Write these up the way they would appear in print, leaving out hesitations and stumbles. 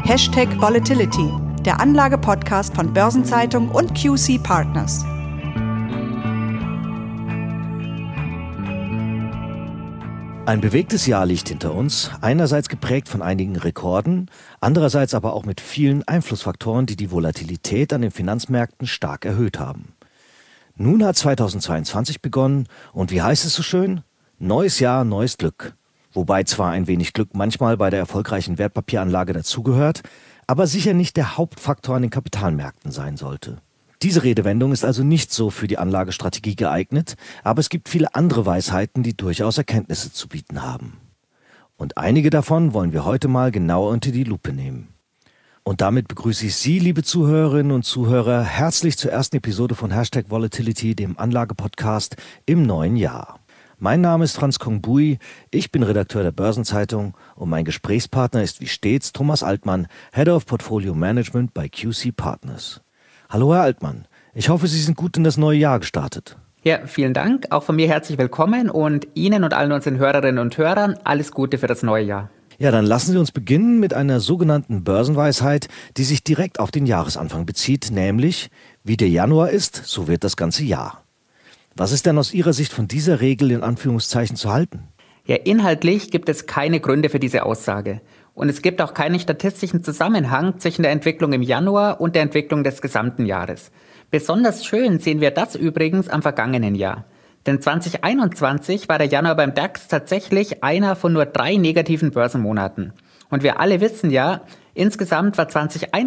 #Volatility, der Anlage-Podcast von Börsenzeitung und QC Partners. Ein bewegtes Jahr liegt hinter uns, einerseits geprägt von einigen Rekorden, andererseits aber auch mit vielen Einflussfaktoren, die die Volatilität an den Finanzmärkten stark erhöht haben. Nun hat 2022 begonnen und wie heißt es so schön? Neues Jahr, neues Glück. Wobei zwar ein wenig Glück manchmal bei der erfolgreichen Wertpapieranlage dazugehört, aber sicher nicht der Hauptfaktor an den Kapitalmärkten sein sollte. Diese Redewendung ist also nicht so für die Anlagestrategie geeignet, aber es gibt viele andere Weisheiten, die durchaus Erkenntnisse zu bieten haben. Und einige davon wollen wir heute mal genauer unter die Lupe nehmen. Und damit begrüße ich Sie, liebe Zuhörerinnen und Zuhörer, herzlich zur ersten Episode von #Volatility, dem Anlagepodcast im neuen Jahr. Mein Name ist Franz Kongbui, ich bin Redakteur der Börsenzeitung und mein Gesprächspartner ist wie stets Thomas Altmann, Head of Portfolio Management bei QC Partners. Hallo Herr Altmann, ich hoffe, Sie sind gut in das neue Jahr gestartet. Ja, vielen Dank. Auch von mir herzlich willkommen und Ihnen und allen unseren Hörerinnen und Hörern alles Gute für das neue Jahr. Ja, dann lassen Sie uns beginnen mit einer sogenannten Börsenweisheit, die sich direkt auf den Jahresanfang bezieht, nämlich, wie der Januar ist, so wird das ganze Jahr. Was ist denn aus Ihrer Sicht von dieser Regel in Anführungszeichen zu halten? Ja, inhaltlich gibt es keine Gründe für diese Aussage. Und es gibt auch keinen statistischen Zusammenhang zwischen der Entwicklung im Januar und der Entwicklung des gesamten Jahres. Besonders schön sehen wir das übrigens am vergangenen Jahr. Denn 2021 war der Januar beim DAX tatsächlich einer von nur 3 negativen Börsenmonaten. Und wir alle wissen ja, insgesamt war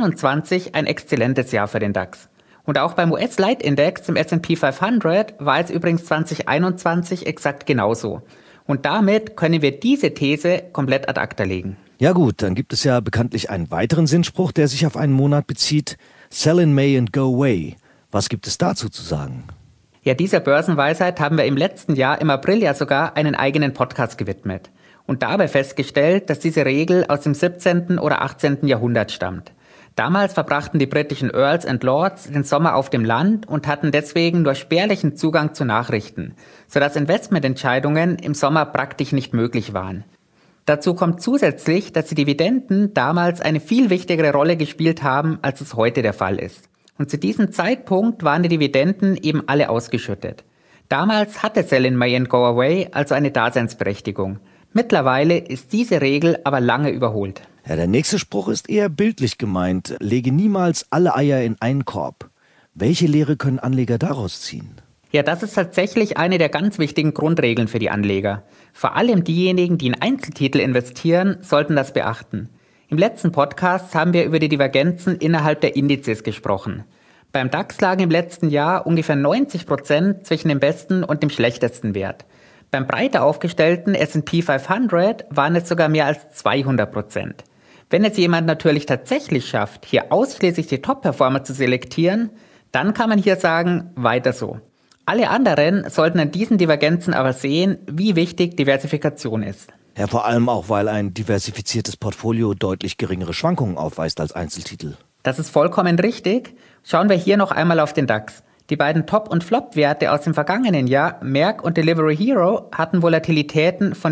2021 ein exzellentes Jahr für den DAX. Und auch beim US-Leitindex, dem S&P 500, war es übrigens 2021 exakt genauso. Und damit können wir diese These komplett ad acta legen. Ja gut, dann gibt es ja bekanntlich einen weiteren Sinnspruch, der sich auf einen Monat bezieht. Sell in May and go away. Was gibt es dazu zu sagen? Ja, dieser Börsenweisheit haben wir im letzten Jahr im April ja sogar einen eigenen Podcast gewidmet. Und dabei festgestellt, dass diese Regel aus dem 17. oder 18. Jahrhundert stammt. Damals verbrachten die britischen Earls and Lords den Sommer auf dem Land und hatten deswegen nur spärlichen Zugang zu Nachrichten, sodass Investmententscheidungen im Sommer praktisch nicht möglich waren. Dazu kommt zusätzlich, dass die Dividenden damals eine viel wichtigere Rolle gespielt haben, als es heute der Fall ist. Und zu diesem Zeitpunkt waren die Dividenden eben alle ausgeschüttet. Damals hatte Sell in May and go away also eine Daseinsberechtigung. Mittlerweile ist diese Regel aber lange überholt. Ja, der nächste Spruch ist eher bildlich gemeint. Lege niemals alle Eier in einen Korb. Welche Lehre können Anleger daraus ziehen? Ja, das ist tatsächlich eine der ganz wichtigen Grundregeln für die Anleger. Vor allem diejenigen, die in Einzeltitel investieren, sollten das beachten. Im letzten Podcast haben wir über die Divergenzen innerhalb der Indizes gesprochen. Beim DAX lagen im letzten Jahr ungefähr 90% zwischen dem besten und dem schlechtesten Wert. Beim breiter aufgestellten S&P 500 waren es sogar mehr als 200%. Wenn es jemand natürlich tatsächlich schafft, hier ausschließlich die Top-Performer zu selektieren, dann kann man hier sagen, weiter so. Alle anderen sollten an diesen Divergenzen aber sehen, wie wichtig Diversifikation ist. Ja, vor allem auch, weil ein diversifiziertes Portfolio deutlich geringere Schwankungen aufweist als Einzeltitel. Das ist vollkommen richtig. Schauen wir hier noch einmal auf den DAX. Die beiden Top- und Flop-Werte aus dem vergangenen Jahr, Merck und Delivery Hero, hatten Volatilitäten von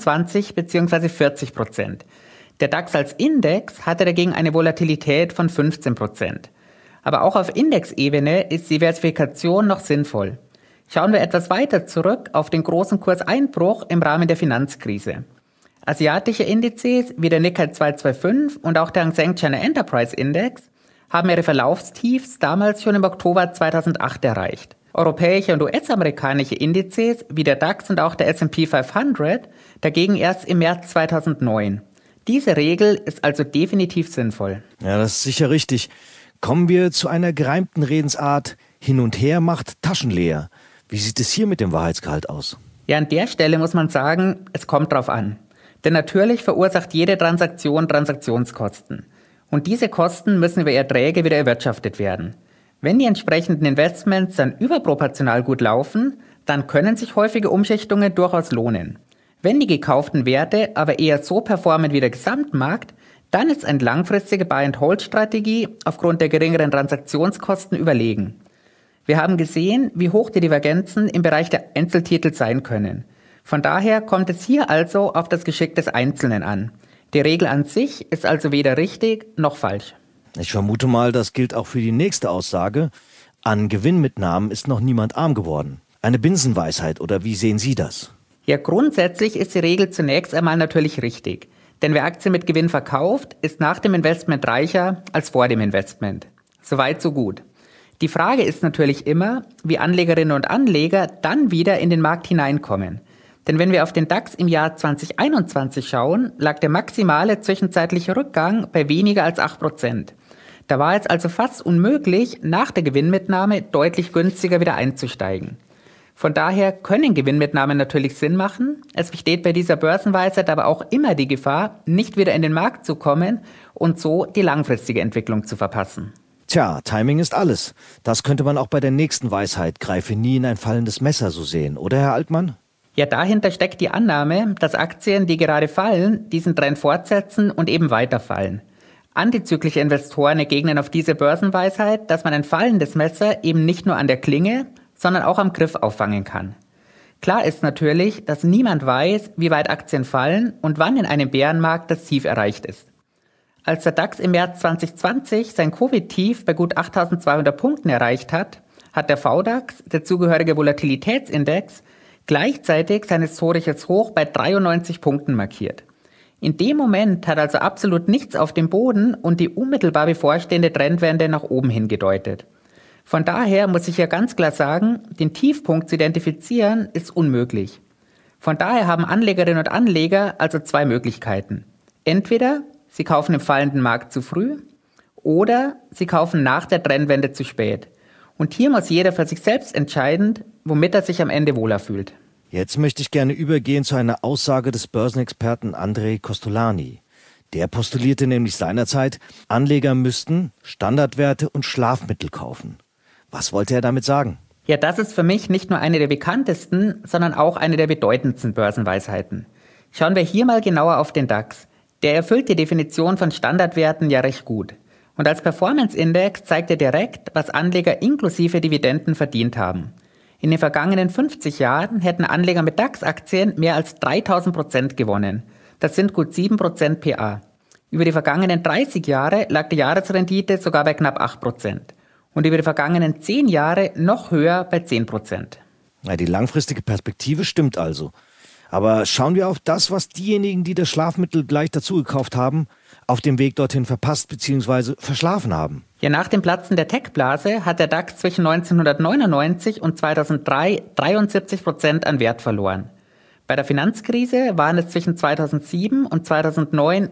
24 bzw. 40%. Der DAX als Index hatte dagegen eine Volatilität von 15%. Aber auch auf Indexebene ist Diversifikation noch sinnvoll. Schauen wir etwas weiter zurück auf den großen Kurseinbruch im Rahmen der Finanzkrise. Asiatische Indizes wie der Nikkei 225 und auch der Hang Seng China Enterprise Index haben ihre Verlaufstiefs damals schon im Oktober 2008 erreicht. Europäische und US-amerikanische Indizes wie der DAX und auch der S&P 500 dagegen erst im März 2009. Diese Regel ist also definitiv sinnvoll. Ja, das ist sicher richtig. Kommen wir zu einer gereimten Redensart, hin und her macht Taschen leer. Wie sieht es hier mit dem Wahrheitsgehalt aus? Ja, an der Stelle muss man sagen, es kommt drauf an. Denn natürlich verursacht jede Transaktion Transaktionskosten. Und diese Kosten müssen über Erträge wieder erwirtschaftet werden. Wenn die entsprechenden Investments dann überproportional gut laufen, dann können sich häufige Umschichtungen durchaus lohnen. Wenn die gekauften Werte aber eher so performen wie der Gesamtmarkt, dann ist eine langfristige Buy-and-Hold-Strategie aufgrund der geringeren Transaktionskosten überlegen. Wir haben gesehen, wie hoch die Divergenzen im Bereich der Einzeltitel sein können. Von daher kommt es hier also auf das Geschick des Einzelnen an. Die Regel an sich ist also weder richtig noch falsch. Ich vermute mal, das gilt auch für die nächste Aussage. An Gewinnmitnahmen ist noch niemand arm geworden. Eine Binsenweisheit, oder wie sehen Sie das? Ja, grundsätzlich ist die Regel zunächst einmal natürlich richtig. Denn wer Aktien mit Gewinn verkauft, ist nach dem Investment reicher als vor dem Investment. Soweit, so gut. Die Frage ist natürlich immer, wie Anlegerinnen und Anleger dann wieder in den Markt hineinkommen. Denn wenn wir auf den DAX im Jahr 2021 schauen, lag der maximale zwischenzeitliche Rückgang bei weniger als 8%. Da war es also fast unmöglich, nach der Gewinnmitnahme deutlich günstiger wieder einzusteigen. Von daher können Gewinnmitnahmen natürlich Sinn machen. Es besteht bei dieser Börsenweisheit aber auch immer die Gefahr, nicht wieder in den Markt zu kommen und so die langfristige Entwicklung zu verpassen. Tja, Timing ist alles. Das könnte man auch bei der nächsten Weisheit, greife nie in ein fallendes Messer, so sehen, oder Herr Altmann? Ja, dahinter steckt die Annahme, dass Aktien, die gerade fallen, diesen Trend fortsetzen und eben weiterfallen. Antizyklische Investoren entgegnen auf diese Börsenweisheit, dass man ein fallendes Messer eben nicht nur an der Klinge, sondern auch am Griff auffangen kann. Klar ist natürlich, dass niemand weiß, wie weit Aktien fallen und wann in einem Bärenmarkt das Tief erreicht ist. Als der DAX im März 2020 sein Covid-Tief bei gut 8.200 Punkten erreicht hat, hat der VDAX, der zugehörige Volatilitätsindex, gleichzeitig sein historisches Hoch bei 93 Punkten markiert. In dem Moment hat also absolut nichts auf dem Boden und die unmittelbar bevorstehende Trendwende nach oben hingedeutet. Von daher muss ich ja ganz klar sagen, den Tiefpunkt zu identifizieren ist unmöglich. Von daher haben Anlegerinnen und Anleger also zwei Möglichkeiten. Entweder sie kaufen im fallenden Markt zu früh oder sie kaufen nach der Trendwende zu spät. Und hier muss jeder für sich selbst entscheiden, womit er sich am Ende wohler fühlt. Jetzt möchte ich gerne übergehen zu einer Aussage des Börsenexperten Andrei Kostolany. Der postulierte nämlich seinerzeit, Anleger müssten Standardwerte und Schlafmittel kaufen. Was wollte er damit sagen? Ja, das ist für mich nicht nur eine der bekanntesten, sondern auch eine der bedeutendsten Börsenweisheiten. Schauen wir hier mal genauer auf den DAX. Der erfüllt die Definition von Standardwerten ja recht gut. Und als Performance-Index zeigt er direkt, was Anleger inklusive Dividenden verdient haben. In den vergangenen 50 Jahren hätten Anleger mit DAX-Aktien mehr als 3.000% gewonnen. Das sind gut 7% PA. Über die vergangenen 30 Jahre lag die Jahresrendite sogar bei knapp 8%. Und über die vergangenen 10 Jahre noch höher bei 10%. Ja, die langfristige Perspektive stimmt also. Aber schauen wir auf das, was diejenigen, die das Schlafmittel gleich dazu gekauft haben, auf dem Weg dorthin verpasst bzw. verschlafen haben. Ja, nach dem Platzen der Tech-Blase hat der DAX zwischen 1999 und 2003 73% an Wert verloren. Bei der Finanzkrise waren es zwischen 2007 und 2009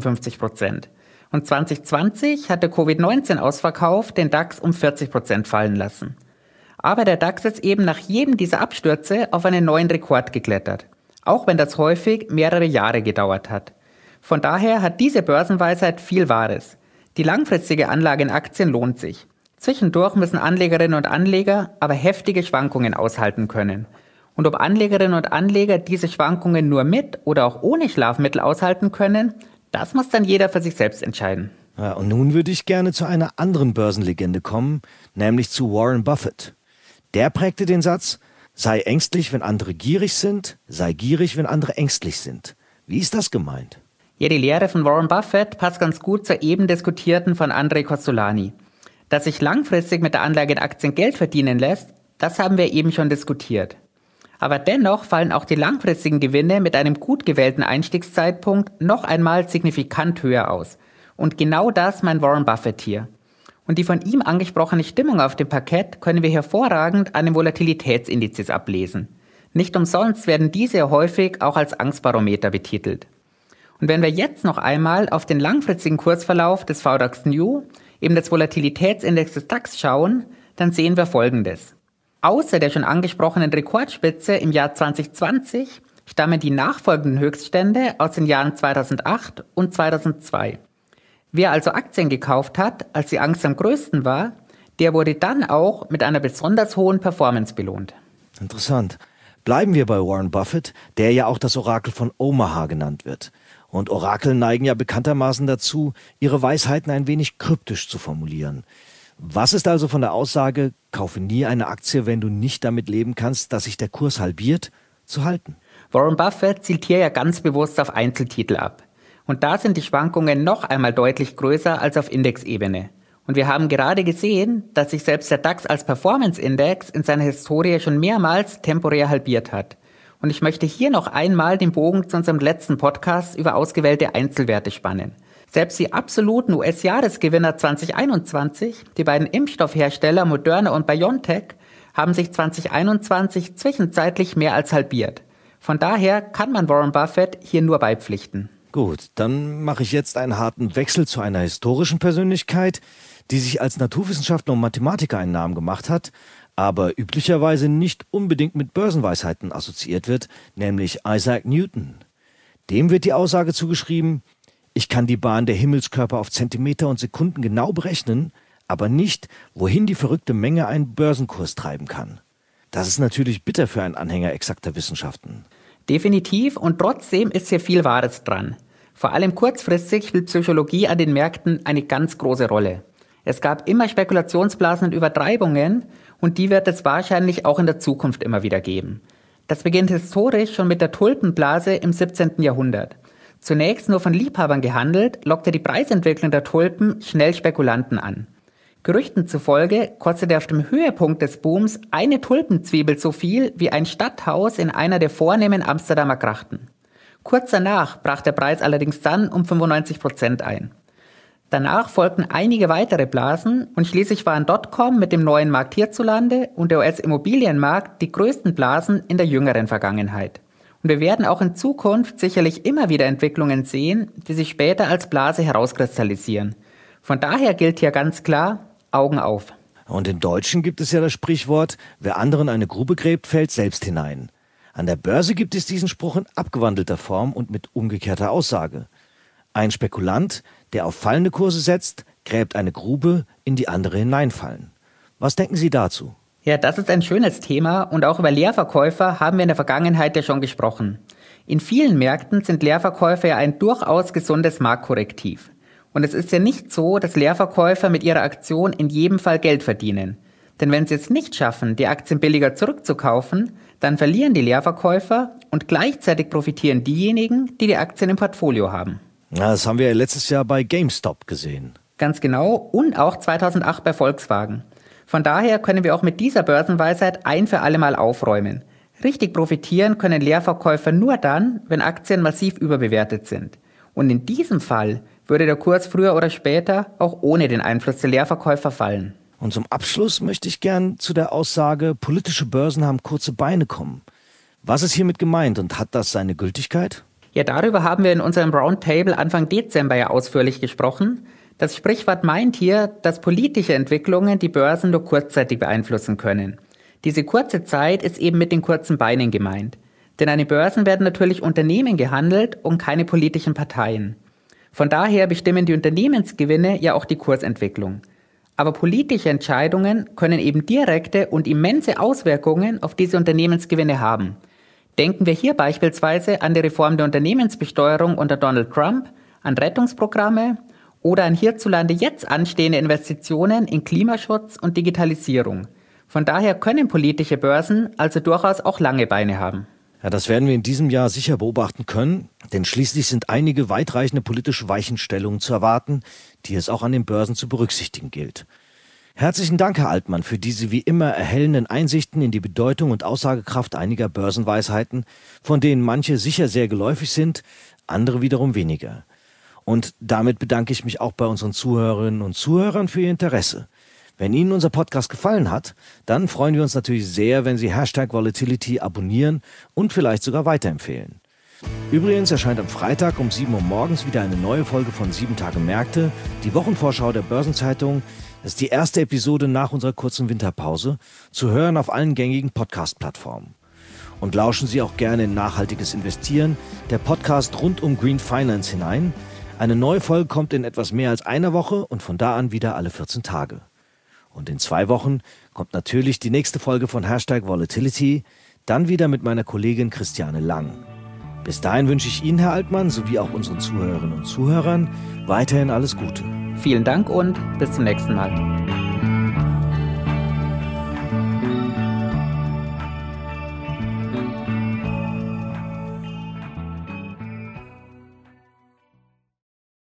56%. Und 2020 hat der Covid-19-Ausverkauf den DAX um 40% fallen lassen. Aber der DAX ist eben nach jedem dieser Abstürze auf einen neuen Rekord geklettert. Auch wenn das häufig mehrere Jahre gedauert hat. Von daher hat diese Börsenweisheit viel Wahres. Die langfristige Anlage in Aktien lohnt sich. Zwischendurch müssen Anlegerinnen und Anleger aber heftige Schwankungen aushalten können. Und ob Anlegerinnen und Anleger diese Schwankungen nur mit oder auch ohne Schlafmittel aushalten können, das muss dann jeder für sich selbst entscheiden. Ja, und nun würde ich gerne zu einer anderen Börsenlegende kommen, nämlich zu Warren Buffett. Der prägte den Satz, sei ängstlich, wenn andere gierig sind, sei gierig, wenn andere ängstlich sind. Wie ist das gemeint? Ja, die Lehre von Warren Buffett passt ganz gut zur eben diskutierten von Andrei Kostolany. Dass sich langfristig mit der Anlage in Aktien Geld verdienen lässt, das haben wir eben schon diskutiert. Aber dennoch fallen auch die langfristigen Gewinne mit einem gut gewählten Einstiegszeitpunkt noch einmal signifikant höher aus. Und genau das meint Warren Buffett hier. Und die von ihm angesprochene Stimmung auf dem Parkett können wir hervorragend an den Volatilitätsindizes ablesen. Nicht umsonst werden diese häufig auch als Angstbarometer betitelt. Und wenn wir jetzt noch einmal auf den langfristigen Kursverlauf des VDAX New, eben des Volatilitätsindex des DAX schauen, dann sehen wir Folgendes. Außer der schon angesprochenen Rekordspitze im Jahr 2020 stammen die nachfolgenden Höchststände aus den Jahren 2008 und 2002. Wer also Aktien gekauft hat, als die Angst am größten war, der wurde dann auch mit einer besonders hohen Performance belohnt. Interessant. Bleiben wir bei Warren Buffett, der ja auch das Orakel von Omaha genannt wird. Und Orakel neigen ja bekanntermaßen dazu, ihre Weisheiten ein wenig kryptisch zu formulieren. Was ist also von der Aussage, kaufe nie eine Aktie, wenn du nicht damit leben kannst, dass sich der Kurs halbiert, zu halten? Warren Buffett zielt hier ja ganz bewusst auf Einzeltitel ab. Und da sind die Schwankungen noch einmal deutlich größer als auf Indexebene. Und wir haben gerade gesehen, dass sich selbst der DAX als Performance-Index in seiner Historie schon mehrmals temporär halbiert hat. Und ich möchte hier noch einmal den Bogen zu unserem letzten Podcast über ausgewählte Einzelwerte spannen. Selbst die absoluten US-Jahresgewinner 2021, die beiden Impfstoffhersteller Moderna und BioNTech, haben sich 2021 zwischenzeitlich mehr als halbiert. Von daher kann man Warren Buffett hier nur beipflichten. Gut, dann mache ich jetzt einen harten Wechsel zu einer historischen Persönlichkeit, die sich als Naturwissenschaftler und Mathematiker einen Namen gemacht hat, aber üblicherweise nicht unbedingt mit Börsenweisheiten assoziiert wird, nämlich Isaac Newton. Dem wird die Aussage zugeschrieben: Ich kann die Bahn der Himmelskörper auf Zentimeter und Sekunden genau berechnen, aber nicht, wohin die verrückte Menge einen Börsenkurs treiben kann. Das ist natürlich bitter für einen Anhänger exakter Wissenschaften. Definitiv, und trotzdem ist hier viel Wahres dran. Vor allem kurzfristig spielt Psychologie an den Märkten eine ganz große Rolle. Es gab immer Spekulationsblasen und Übertreibungen, und die wird es wahrscheinlich auch in der Zukunft immer wieder geben. Das beginnt historisch schon mit der Tulpenblase im 17. Jahrhundert. Zunächst nur von Liebhabern gehandelt, lockte die Preisentwicklung der Tulpen schnell Spekulanten an. Gerüchten zufolge kostete auf dem Höhepunkt des Booms eine Tulpenzwiebel so viel wie ein Stadthaus in einer der vornehmen Amsterdamer Grachten. Kurz danach brach der Preis allerdings dann um 95% ein. Danach folgten einige weitere Blasen und schließlich waren Dotcom mit dem neuen Markt hierzulande und der US-Immobilienmarkt die größten Blasen in der jüngeren Vergangenheit. Und wir werden auch in Zukunft sicherlich immer wieder Entwicklungen sehen, die sich später als Blase herauskristallisieren. Von daher gilt hier ganz klar: Augen auf. Und im Deutschen gibt es ja das Sprichwort: Wer anderen eine Grube gräbt, fällt selbst hinein. An der Börse gibt es diesen Spruch in abgewandelter Form und mit umgekehrter Aussage. Ein Spekulant, der auf fallende Kurse setzt, gräbt eine Grube, in die andere hineinfallen. Was denken Sie dazu? Ja, das ist ein schönes Thema, und auch über Leerverkäufer haben wir in der Vergangenheit ja schon gesprochen. In vielen Märkten sind Leerverkäufer ja ein durchaus gesundes Marktkorrektiv. Und es ist ja nicht so, dass Leerverkäufer mit ihrer Aktion in jedem Fall Geld verdienen. Denn wenn sie es nicht schaffen, die Aktien billiger zurückzukaufen, dann verlieren die Leerverkäufer und gleichzeitig profitieren diejenigen, die die Aktien im Portfolio haben. Ja, das haben wir ja letztes Jahr bei GameStop gesehen. Ganz genau, und auch 2008 bei Volkswagen. Von daher können wir auch mit dieser Börsenweisheit ein für alle Mal aufräumen. Richtig profitieren können Leerverkäufer nur dann, wenn Aktien massiv überbewertet sind. Und in diesem Fall würde der Kurs früher oder später auch ohne den Einfluss der Leerverkäufer fallen. Und zum Abschluss möchte ich gern zu der Aussage, politische Börsen haben kurze Beine kommen. Was ist hiermit gemeint und hat das seine Gültigkeit? Ja, darüber haben wir in unserem Roundtable Anfang Dezember ja ausführlich gesprochen. Das Sprichwort meint hier, dass politische Entwicklungen die Börsen nur kurzzeitig beeinflussen können. Diese kurze Zeit ist eben mit den kurzen Beinen gemeint. Denn an den Börsen werden natürlich Unternehmen gehandelt und keine politischen Parteien. Von daher bestimmen die Unternehmensgewinne ja auch die Kursentwicklung. Aber politische Entscheidungen können eben direkte und immense Auswirkungen auf diese Unternehmensgewinne haben. Denken wir hier beispielsweise an die Reform der Unternehmensbesteuerung unter Donald Trump, an Rettungsprogramme oder an hierzulande jetzt anstehende Investitionen in Klimaschutz und Digitalisierung. Von daher können politische Börsen also durchaus auch lange Beine haben. Ja, das werden wir in diesem Jahr sicher beobachten können, denn schließlich sind einige weitreichende politische Weichenstellungen zu erwarten, die es auch an den Börsen zu berücksichtigen gilt. Herzlichen Dank, Herr Altmann, für diese wie immer erhellenden Einsichten in die Bedeutung und Aussagekraft einiger Börsenweisheiten, von denen manche sicher sehr geläufig sind, andere wiederum weniger. Und damit bedanke ich mich auch bei unseren Zuhörerinnen und Zuhörern für Ihr Interesse. Wenn Ihnen unser Podcast gefallen hat, dann freuen wir uns natürlich sehr, wenn Sie #Volatility abonnieren und vielleicht sogar weiterempfehlen. Übrigens erscheint am Freitag um 7 Uhr morgens wieder eine neue Folge von 7 Tage Märkte, die Wochenvorschau der Börsenzeitung. Das ist die erste Episode nach unserer kurzen Winterpause, zu hören auf allen gängigen Podcast-Plattformen. Und lauschen Sie auch gerne in nachhaltiges Investieren, der Podcast rund um Green Finance hinein. Eine neue Folge kommt in etwas mehr als einer Woche und von da an wieder alle 14 Tage. Und in 2 Wochen kommt natürlich die nächste Folge von #Volatility, dann wieder mit meiner Kollegin Christiane Lang. Bis dahin wünsche ich Ihnen, Herr Altmann, sowie auch unseren Zuhörerinnen und Zuhörern weiterhin alles Gute. Vielen Dank und bis zum nächsten Mal.